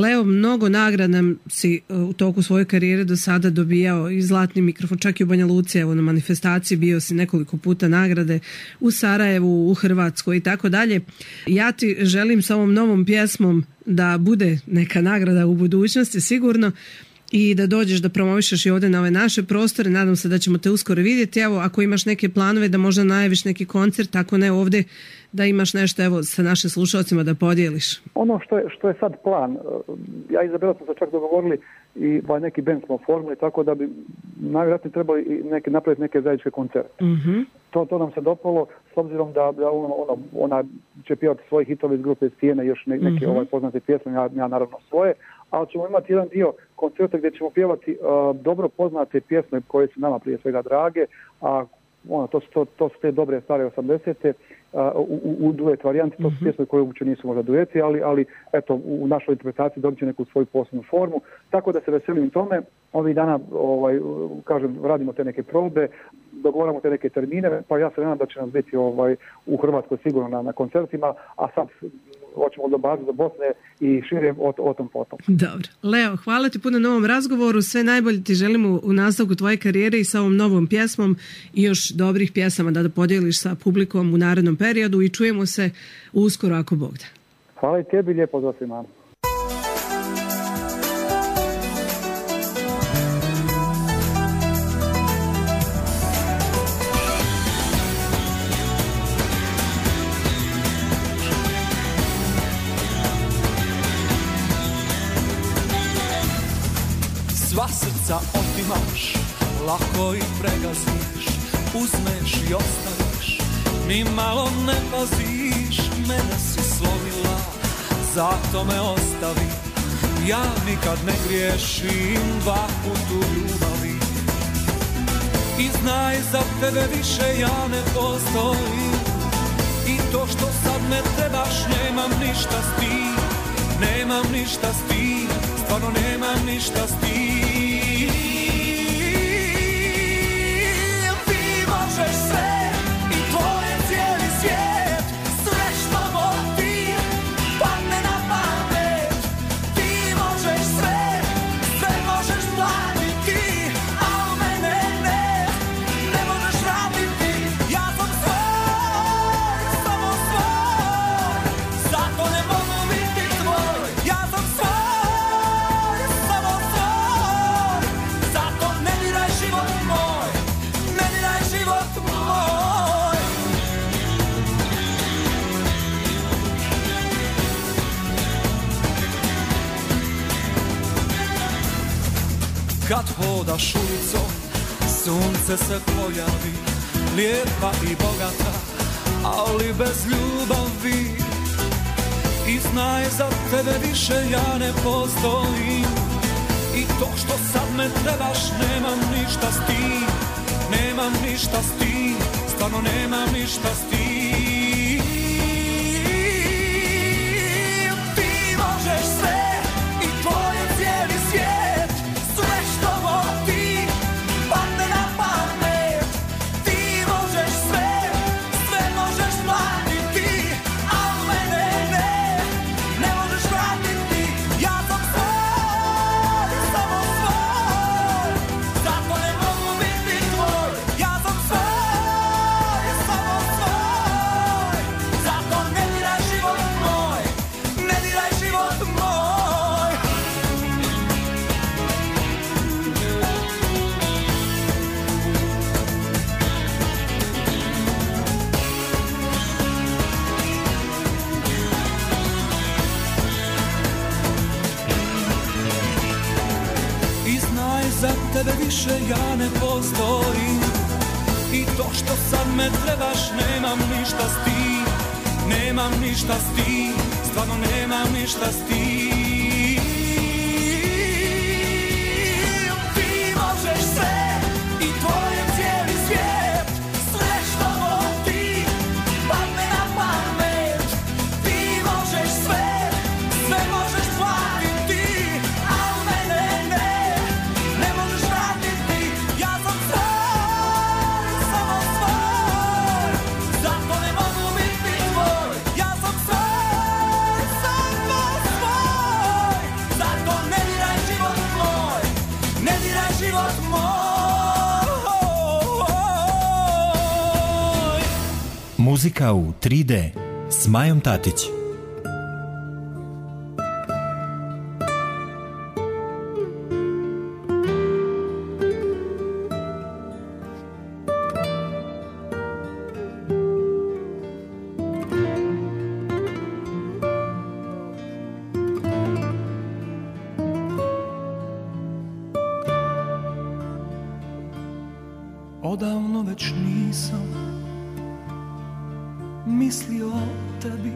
C: Leo, mnogo nagrada si u toku svoje karijere do sada dobijao i zlatni mikrofon, čak i u Banja Luci, evo na manifestaciji bio si nekoliko puta nagrade u Sarajevu, u Hrvatskoj i tako dalje. Ja ti želim sa ovom novom pjesmom da bude neka nagrada u budućnosti sigurno i da dođeš da promovišeš i ovdje na ove naše prostore. Nadam se da ćemo te uskoro vidjeti. Evo, ako imaš neke planove da možda najaviš neki koncert, ako ne ovdje, da imaš nešto evo sa našim slušalcima da podijeliš.
E: Ono što je, što je sad plan, ja i Izabela smo se čak dogovorili i ba, neki band smo oformili, tako da bi najvjerojatnije trebali i neke, napraviti neke zajedničke koncerte. Mm-hmm. To, to nam se dopalo, s obzirom da, da ono, ono, ona će pjevati svoje hitove iz grupe Stijene, još ne, neke mm-hmm. ovaj, poznate pjesme, ja, ja naravno svoje, ali ćemo imati jedan dio koncerta gdje ćemo pjevati uh, dobro poznate pjesme koje su nama prije svega drage, a ono, to, to, to su te dobre stare osamdesete uh, u, u duet varijanti, to su mm-hmm. pjesme koje uopće nisu možda dueti, ali, ali eto, u našoj interpretaciji dobit će neku svoju posebnu formu, tako da se veselim tome. Ovih dana, ovaj, kažem, radimo te neke probe, dogovaramo te neke termine, pa ja se nadam da će nas biti ovaj, u Hrvatskoj sigurno na, na koncertima, a sad hoćemo do baze do Bosne i šire o, o tom potom.
C: Dobro. Leo, hvala ti puno na ovom razgovoru, sve najbolje ti želimo u nastavku tvoje karijere i sa ovom novom pjesmom i još dobrih pjesama da, da podijeliš sa publikom u narednom periodu i čujemo se uskoro ako Bog da.
E: Hvala i tebi, lijepo za svima.
D: Sva srca otimaš, lako ih pregaziš, uzmeš i ostaviš, ni malo ne paziš, mene si slomila, zato me ostavi, ja nikad ne griješim, dva put u ljubavi. I znaj, za tebe više ja ne postojim, i to što sad me trebaš, nemam ništa s tim, nemam ništa s tim, stvarno nemam ništa s tim. Ti možeš sve i tvoje cijeli svijet, sve što vodi padne na pamet. Ti možeš sve, sve možeš platiti, a u mene ne, ne možeš raditi. Ja sam svoj, samo svoj, zato ne mogu biti tvoj. Ja sam svoj, samo svoj, zato ne diraj život moj, ne diraj život moj. Kad hodaš ulicom, sunce se pojavi, lijepa i bogata, ali bez ljubavi. I znaj, za tebe više ja ne postojim, i to što sad me trebaš, nemam ništa s tim, nemam ništa s tim, stvarno nemam ništa s tim. Ti možeš sve i tvoje cijeli svijet, sve što vodi padne na pamet. Ti možeš sve, sve možeš platiti, a u mene ne, ne možeš vratiti. Ja sam svoj, samo svoj, zato ne mogu biti tvoj. Ja sam svoj, samo svoj, zato ne diraj život moj, ne diraj život moj. I znaj, za tebe više ja ne postojim, i to što sad me trebaš, nemam ništa s tim, nemam ništa s tim, stvarno nemam ništa s tim. Ti možeš sve i tvoje cijeli svijet, sve što vodi padne na pamet. Ti možeš sve, sve možeš platiti, a u mene ne, ne možeš vratiti. Ja sam svoj, samo svoj, zato ne mogu biti tvoj. Ja sam svoj, samo svoj, život moj.
B: Muzika u tri D s Majom Tatić.
D: Odavno već nisam mislio o tebi,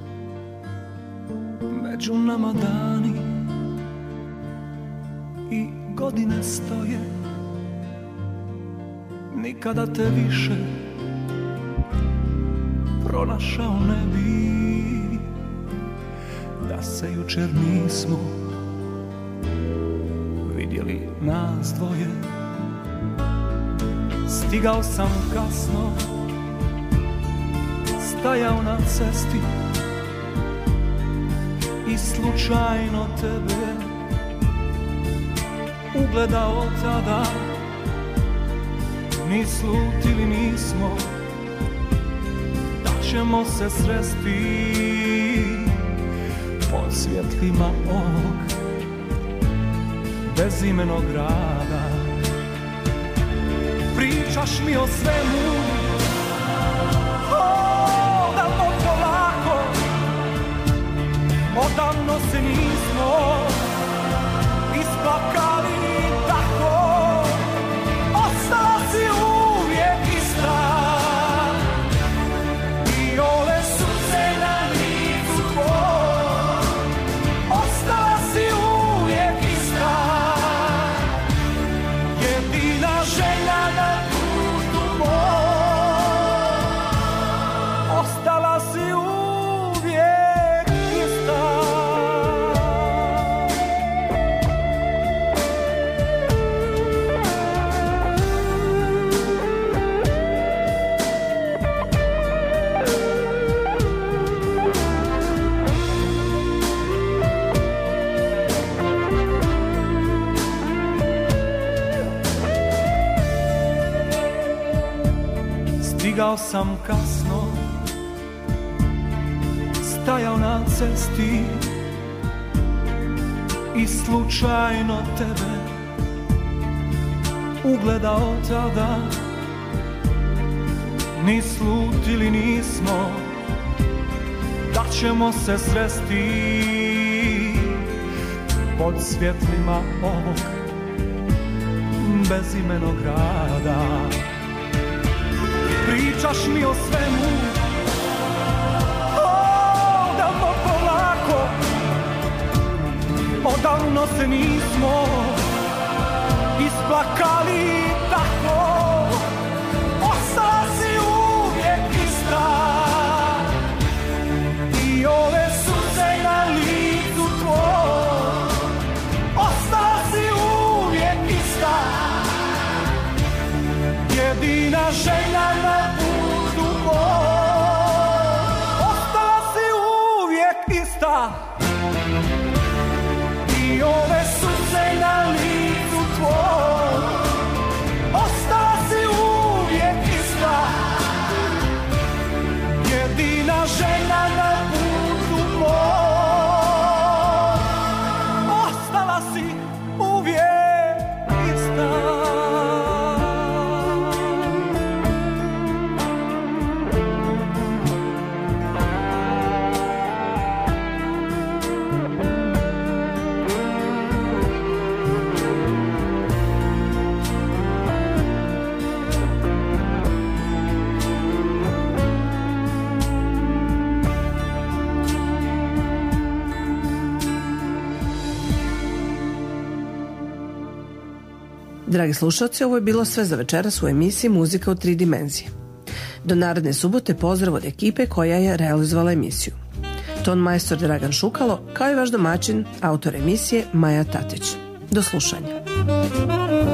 D: među nama dani i godine stoje, nikada te više pronašao ne bi, da se jučer nismo vidjeli nas dvoje. Stigao sam kasno, stajao na cesti i slučajno tebe ugledao tada. Ni slutili nismo da ćemo se sresti pod svjetlima ovog bezimenog grada. Pričaš mi o svemu, odavno polako, odavno se nismo isplakali tako. Ostala si uvijek ista i ove suze na licu tvoj. Ostala si uvijek ista, jedina želja na putu moj. Ostala si uvijek ista. Stigao sam kasno, stajao na cesti i slučajno tebe ugledao tada. Ni slutili nismo da ćemo se sresti pod svjetlima ovog bezimenog grada. Pričaš mi o svemu, odavno polako, odavno se nismo isplakali tako. Ostala si uvijek ista i ove suze na licu tvoj. Ostala si uvijek ista, jedina želja na putu moj. Ostala si uvijek ista i ove suze na licu tvoj. Ostala si uvijek ista, jedina želja na putu moj. Ostala si uvijek ista.
C: Dragi slušalci, ovo je bilo sve za večeras u emisiji Muzika u tri dimenzije. Do naredne subote pozdrav od ekipe koja je realizovala emisiju. Ton majstor Dragan Šukalo, kao i vaš domaćin, autor emisije Maja Tatić. Do slušanja.